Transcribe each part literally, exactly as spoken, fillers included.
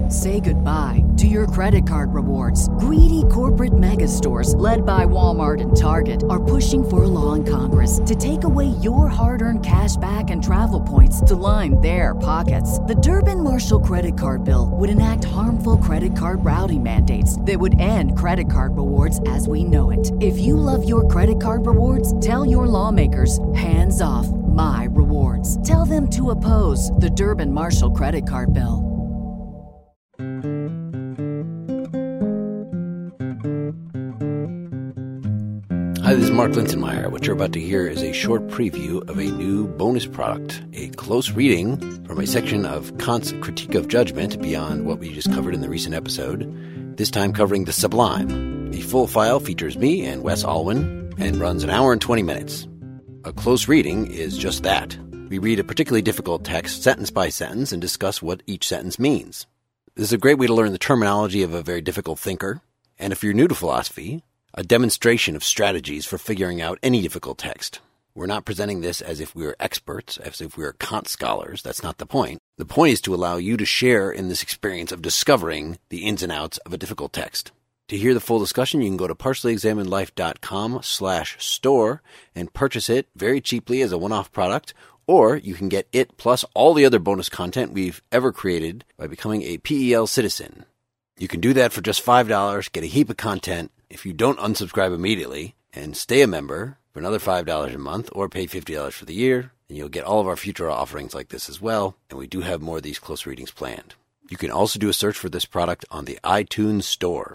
Say goodbye to your credit card rewards. Greedy corporate mega stores, led by Walmart and Target, are pushing for a law in Congress to take away your hard-earned cash back and travel points to line their pockets. The Durbin-Marshall credit card bill would enact harmful credit card routing mandates that would end credit card rewards as we know it. If you love your credit card rewards, tell your lawmakers, hands off my rewards. Tell them to oppose the Durbin-Marshall credit card bill. Hi, this is Mark Linsenmeyer. What you're about to hear is a short preview of a new bonus product, a close reading from a section of Kant's Critique of Judgment beyond what we just covered in the recent episode, this time covering The Sublime. The full file features me and Wes Alwyn and runs an hour and twenty minutes. A close reading is just that. We read a particularly difficult text sentence by sentence and discuss what each sentence means. This is a great way to learn the terminology of a very difficult thinker, and if you're new to philosophy, a demonstration of strategies for figuring out any difficult text. We're not presenting this as if we were experts, as if we were Kant scholars. That's not the point. The point is to allow you to share in this experience of discovering the ins and outs of a difficult text. To hear the full discussion, you can go to partiallyexaminedlife.com slash store and purchase it very cheaply as a one-off product, or you can get it plus all the other bonus content we've ever created by becoming a P E L citizen. You can do that for just five dollars, get a heap of content, if you don't unsubscribe immediately and stay a member for another five dollars a month or pay fifty dollars for the year, and you'll get all of our future offerings like this as well. And we do have more of these close readings planned. You can also do a search for this product on the iTunes Store.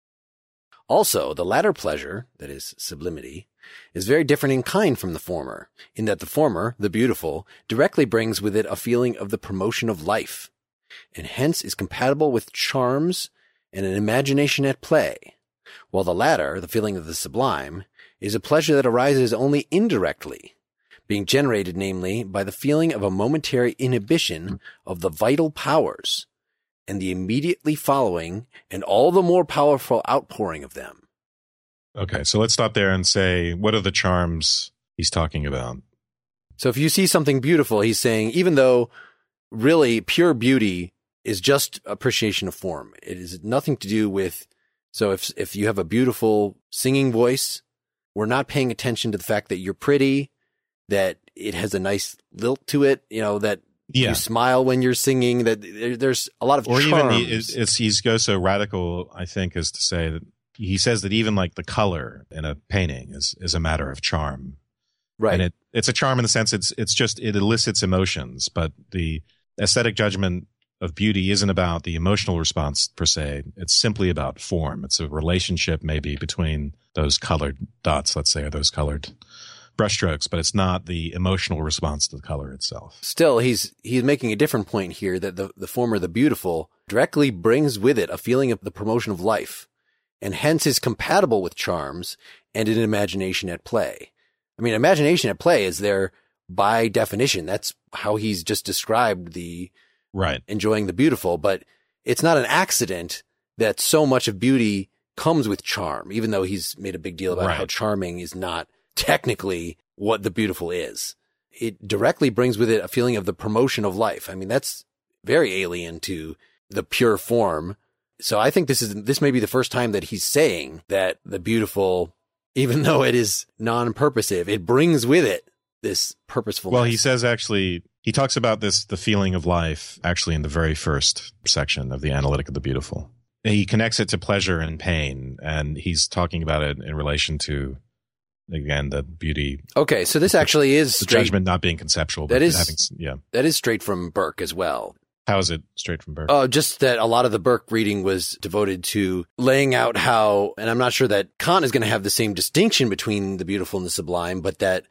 Also, the latter pleasure, that is sublimity, is very different in kind from the former, in that the former, the beautiful, directly brings with it a feeling of the promotion of life, and hence is compatible with charms and an imagination at play. While the latter, the feeling of the sublime, is a pleasure that arises only indirectly, being generated, namely, by the feeling of a momentary inhibition of the vital powers, and the immediately following and all the more powerful outpouring of them. Okay, so let's stop there and say, what are the charms he's talking about? So if you see something beautiful, he's saying, even though really pure beauty is just appreciation of form, it is nothing to do with. So if if you have a beautiful singing voice, we're not paying attention to the fact that you're pretty, that it has a nice lilt to it, you know, that yeah. you smile when you're singing, that there, there's a lot of or charms. even it's, it's he goes so radical, I think, as to say that he says that even like the color in a painting is is a matter of charm, right? And it it's a charm in the sense it's it's just it elicits emotions, but the aesthetic judgment of beauty isn't about the emotional response per se. It's simply about form. It's a relationship maybe between those colored dots, let's say, or those colored brushstrokes, but it's not the emotional response to the color itself. Still, he's he's making a different point here, that the, the former, the beautiful, directly brings with it a feeling of the promotion of life, and hence is compatible with charms and an imagination at play. I mean, imagination at play is there by definition. That's how he's just described the right enjoying the beautiful, but it's not an accident that so much of beauty comes with charm, even though he's made a big deal about right. how charming is not technically what the beautiful is. It directly brings with it a feeling of the promotion of life. I mean, that's very alien to the pure form. So I think this is this may be the first time that he's saying that the beautiful, even though it is non-purposive, it brings with it this purposefulness. Well, he says actually, he talks about this, the feeling of life, actually in the very first section of the Analytic of the Beautiful. He connects it to pleasure and pain, and he's talking about it in relation to, again, the beauty. Okay, so this actually is the straight, judgment not being conceptual. That but is, having, yeah. that is straight from Burke as well. How is it straight from Burke? Oh, just that a lot of the Burke reading was devoted to laying out how, and I'm not sure that Kant is going to have the same distinction between the beautiful and the sublime, but that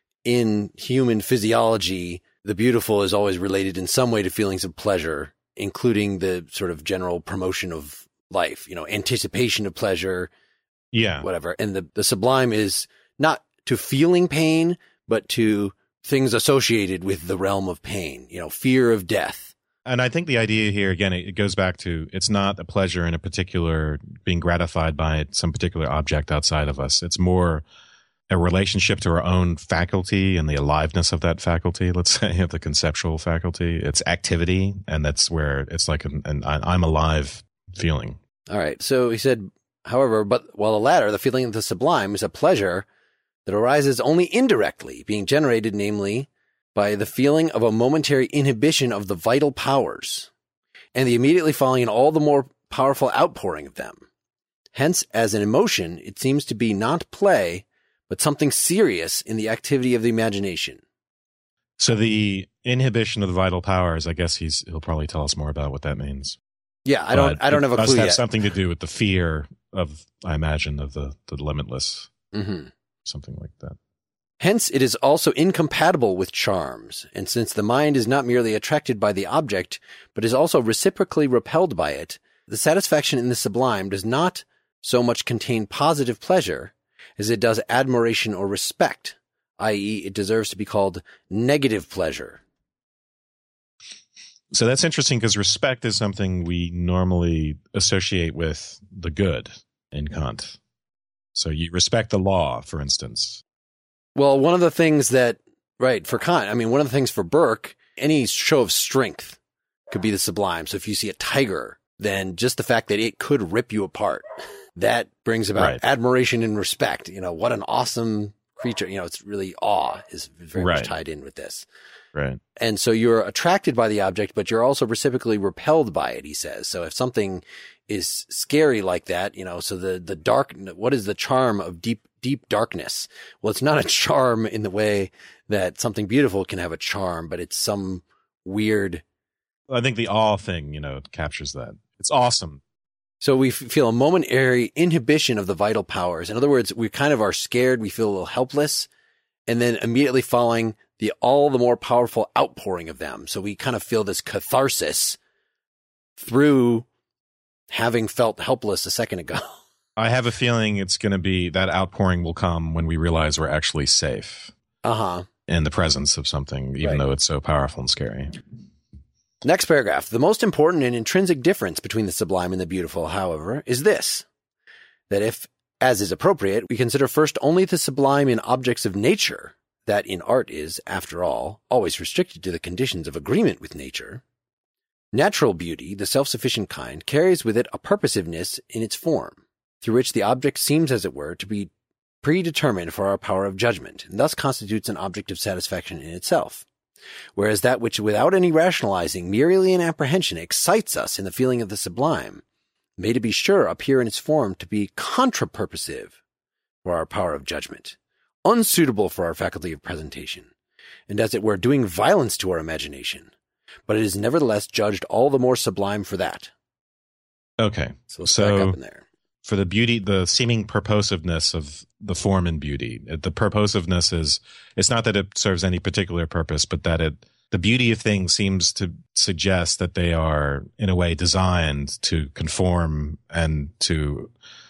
in human physiology, the beautiful is always related in some way to feelings of pleasure, including the sort of general promotion of life, you know, anticipation of pleasure, yeah, whatever. And the, the sublime is not to feeling pain, but to things associated with the realm of pain, you know, fear of death. And I think the idea here, again, it goes back to, it's not a pleasure in a particular, being gratified by some particular object outside of us. It's more a relationship to our own faculty and the aliveness of that faculty, let's say, of the conceptual faculty. It's activity, and that's where it's like an, an I'm alive feeling. All right. So he said, however, but while the latter, the feeling of the sublime, is a pleasure that arises only indirectly, being generated, namely, by the feeling of a momentary inhibition of the vital powers, and the immediately following and all the more powerful outpouring of them. Hence, as an emotion, it seems to be not play, but something serious in the activity of the imagination. So the inhibition of the vital powers, I guess he's he'll probably tell us more about what that means. Yeah, I don't. But I don't have a clue. It clue must have yet. something to do with the fear of, I imagine, of the the limitless, Mm-hmm. something like that. Hence, it is also incompatible with charms, and since the mind is not merely attracted by the object, but is also reciprocally repelled by it, the satisfaction in the sublime does not so much contain positive pleasure as it does admiration or respect, that is, it deserves to be called negative pleasure. So that's interesting because respect is something we normally associate with the good in Kant. So you respect the law, for instance. Well, one of the things that, right, for Kant, I mean, one of the things for Burke, any show of strength could be the sublime. So if you see a tiger, then just the fact that it could rip you apart, that brings about Right. admiration and respect. You know, what an awesome creature. You know, it's really awe is very Right. much tied in with this. Right. And so you're attracted by the object, but you're also reciprocally repelled by it, he says. So if something is scary like that, you know, so the, the dark, what is the charm of deep, deep darkness? Well, it's not a charm in the way that something beautiful can have a charm, but it's some weird. I think the awe thing, you know, captures that. It's awesome. So we f- feel a momentary inhibition of the vital powers. In other words, we kind of are scared. We feel a little helpless, and then immediately following the all the more powerful outpouring of them. So we kind of feel this catharsis through having felt helpless a second ago. I have a feeling it's going to be that outpouring will come when we realize we're actually safe Uh-huh. in the presence of something, even Right. though it's so powerful and scary. Next paragraph. The most important and intrinsic difference between the sublime and the beautiful, however, is this, that if, as is appropriate, we consider first only the sublime in objects of nature, that in art is, after all, always restricted to the conditions of agreement with nature, natural beauty, the self-sufficient kind, carries with it a purposiveness in its form, through which the object seems, as it were, to be predetermined for our power of judgment, and thus constitutes an object of satisfaction in itself. Whereas that which, without any rationalizing, merely in apprehension, excites us in the feeling of the sublime, may to be sure appear in its form to be contra-purposive for our power of judgment, unsuitable for our faculty of presentation, and as it were doing violence to our imagination, but it is nevertheless judged all the more sublime for that. Okay. So let's So- back up in there. For the beauty, the seeming purposiveness of the form in beauty, the purposiveness is, it's not that it serves any particular purpose, but that it, the beauty of things seems to suggest that they are in a way designed to conform and to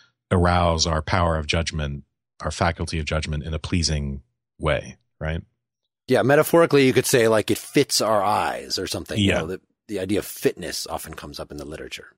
arouse our power of judgment, our faculty of judgment in a pleasing way, right? Yeah, metaphorically, you could say like it fits our eyes or something. You Yeah. know, the, the idea of fitness often comes up in the literature.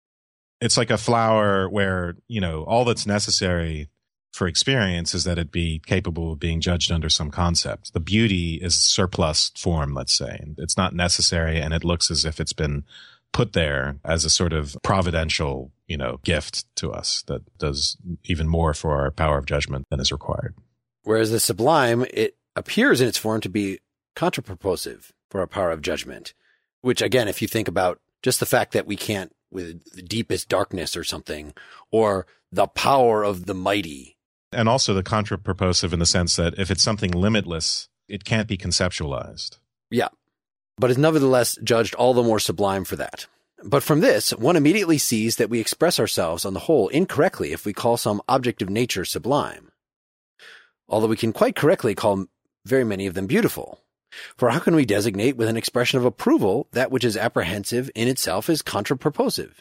It's like a flower where, you know, all that's necessary for experience is that it be capable of being judged under some concept. The beauty is surplus form, let's say. It's not necessary, and it looks as if it's been put there as a sort of providential, you know, gift to us that does even more for our power of judgment than is required. Whereas the sublime, it appears in its form to be contraproposive for our power of judgment, which again, if you think about just the fact that we can't with the deepest darkness or something, or the power of the mighty. And also the contraproposive in the sense that if it's something limitless, it can't be conceptualized. Yeah, but is nevertheless judged all the more sublime for that. But from this, one immediately sees that we express ourselves on the whole incorrectly if we call some object of nature sublime, although we can quite correctly call very many of them beautiful. For how can we designate with an expression of approval that which is apprehensive in itself is contraproposive?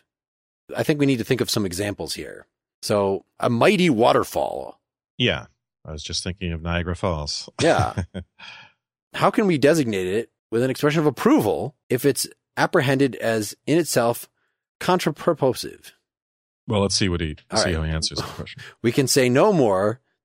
I think we need to think of some examples here. So a mighty waterfall. Yeah. I was just thinking of Niagara Falls. Yeah. How can we designate it with an expression of approval if it's apprehended as in itself contraproposive? Well, let's see what he All see right. how he answers the question. We can say no more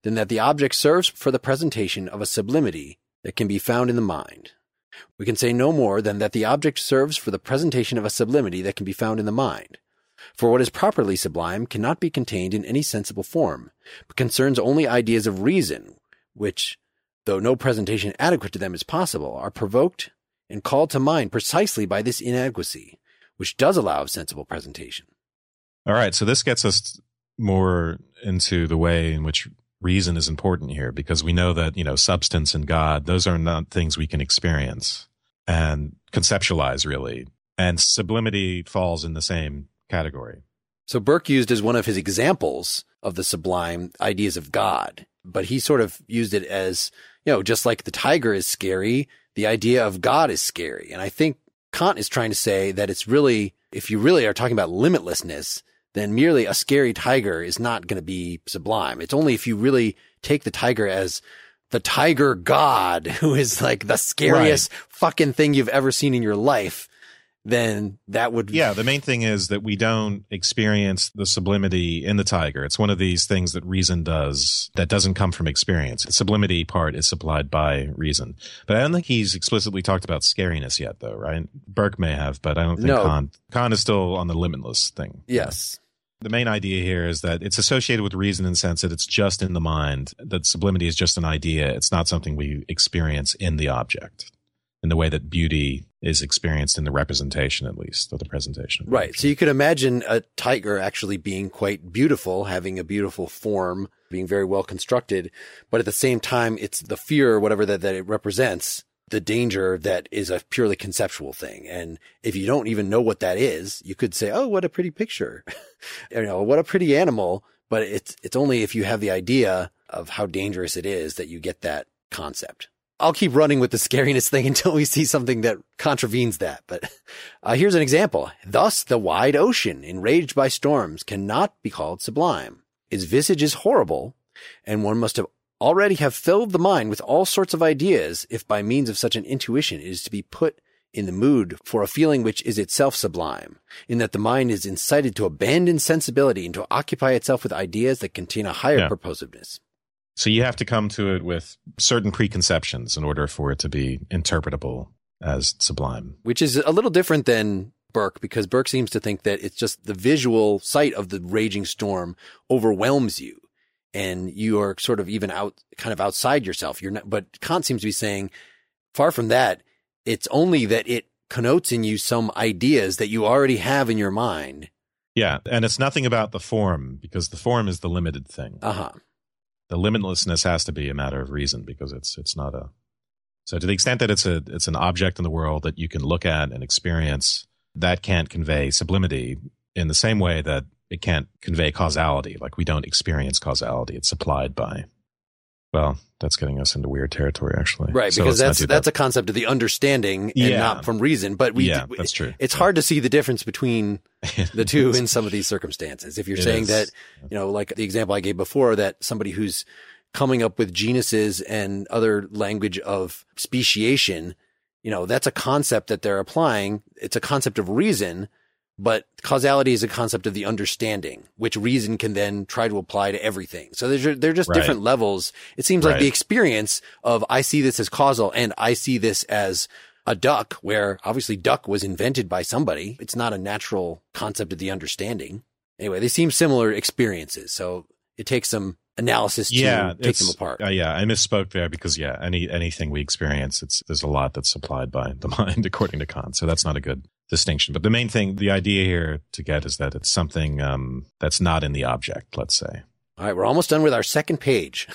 than that the object serves for the presentation of a sublimity that can be found in the mind. We can say no more than that the object serves for the presentation of a sublimity that can be found in the mind. For what is properly sublime cannot be contained in any sensible form, but concerns only ideas of reason, which, though no presentation adequate to them is possible, are provoked and called to mind precisely by this inadequacy, which does allow of sensible presentation. All right, so this gets us more into the way in which reason is important here, because we know that, you know, substance and God, those are not things we can experience and conceptualize, really. And sublimity falls in the same category. So Burke used as one of his examples of the sublime ideas of God, but he sort of used it as, you know, just like the tiger is scary, the idea of God is scary. And I think Kant is trying to say that it's really, if you really are talking about limitlessness, then merely a scary tiger is not going to be sublime. It's only if you really take the tiger as the tiger God, who is like the scariest right. fucking thing you've ever seen in your life, then that would... Yeah, the main thing is that we don't experience the sublimity in the tiger. It's one of these things that reason does that doesn't come from experience. The sublimity part is supplied by reason. But I don't think he's explicitly talked about scariness yet, though, right? Burke may have, but I don't think no. Kant... Kant is still on the limitless thing. Yes. The main idea here is that it's associated with reason in the sense that it's just in the mind, that sublimity is just an idea. It's not something we experience in the object, in the way that beauty is experienced in the representation, at least, or the presentation. Right. So you could imagine a tiger actually being quite beautiful, having a beautiful form, being very well constructed. But at the same time, it's the fear or whatever that, that it represents, the danger that is a purely conceptual thing. And if you don't even know what that is, you could say, oh, what a pretty picture. You know, what a pretty animal. But it's, it's only if you have the idea of how dangerous it is that you get that concept. I'll keep running with the scariness thing until we see something that contravenes that. But uh, here's an example. Thus, the wide ocean, enraged by storms, cannot be called sublime. Its visage is horrible, and one must have already have filled the mind with all sorts of ideas if by means of such an intuition it is to be put in the mood for a feeling which is itself sublime, in that the mind is incited to abandon sensibility and to occupy itself with ideas that contain a higher yeah. purposiveness. So you have to come to it with certain preconceptions in order for it to be interpretable as sublime. Which is a little different than Burke, because Burke seems to think that it's just the visual sight of the raging storm overwhelms you. And you are sort of even out, kind of outside yourself. You're not, but Kant seems to be saying, far from that, it's only that it connotes in you some ideas that you already have in your mind. Yeah. And it's nothing about the form, because the form is the limited thing. Uh-huh. The limitlessness has to be a matter of reason, because it's it's not a so to the extent that it's a it's an object in the world that you can look at and experience, that can't convey sublimity in the same way that it can't convey causality. Like, we don't experience causality; it's supplied by. Well, that's getting us into weird territory, actually. Right, so because that's that. that's a concept of the understanding and yeah. not from reason. But we, yeah, that's true. It's yeah. hard to see the difference between the two in some of these circumstances. If you're it saying is. that, you know, like the example I gave before, that somebody who's coming up with genuses and other language of speciation, you know, that's a concept that they're applying. It's a concept of reason. But causality is a concept of the understanding, which reason can then try to apply to everything. So they're, they're just right. different levels. It seems right. like the experience of I see this as causal and I see this as a duck, where obviously duck was invented by somebody. It's not a natural concept of the understanding. Anyway, they seem similar experiences. So it takes some analysis to yeah, take them apart. Uh, yeah, I misspoke there because, yeah, any anything we experience, it's there's a lot that's supplied by the mind, according to Kant. So that's not a good distinction. But the main thing, the idea here to get is that it's something um, that's not in the object, let's say. All right, we're almost done with our second page.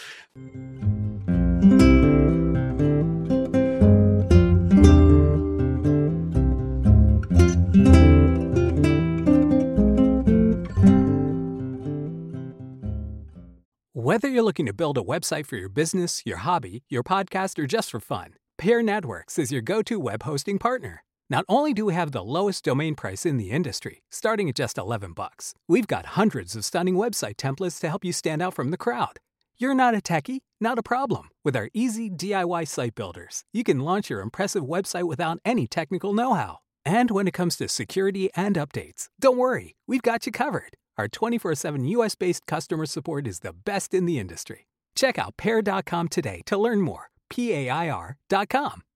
Whether you're looking to build a website for your business, your hobby, your podcast, or just for fun, Peer Networks is your go-to web hosting partner. Not only do we have the lowest domain price in the industry, starting at just eleven bucks, we've got hundreds of stunning website templates to help you stand out from the crowd. You're not a techie? Not a problem. With our easy D I Y site builders, you can launch your impressive website without any technical know-how. And when it comes to security and updates, don't worry, we've got you covered. Our twenty-four seven U S-based customer support is the best in the industry. Check out pair dot com today to learn more. P A I R dot com.